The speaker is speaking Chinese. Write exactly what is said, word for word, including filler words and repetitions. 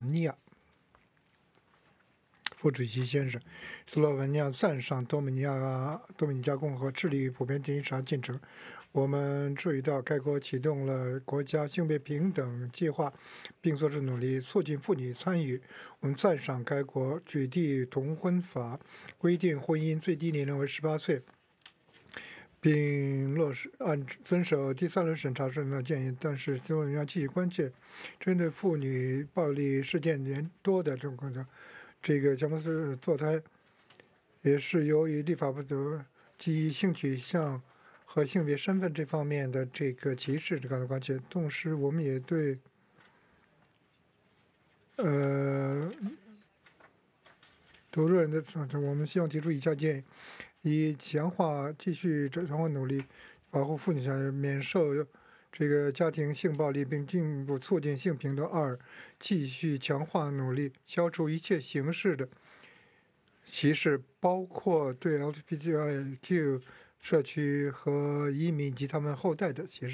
尼亚副主席先生，斯洛文尼亚赞赏多米尼亚多米尼加共和国致力于普遍经济市场进程。我们注意到该国启动了国家性别平等计划，并做出努力促进妇女参与。我们赞赏该国举地同婚法，规定婚姻最低年龄为十八岁，并落实按遵守第三轮审查时的建议。但是，斯洛文尼亚继续关切针对妇女暴力事件年多的状况下，这个乔布斯堕胎也是由于立法不得基于性取向和性别身份这方面的这个歧视感到关切。同时，我们也对呃投入人的产生，我们希望提出以下建议：一、强化继续强化努力保护妇女权益，免受这个家庭性暴力，并进一步促进性平等；二、继续强化努力消除一切形式的歧视，包括对 L G B T I Q 社区和移民及他们后代的歧视。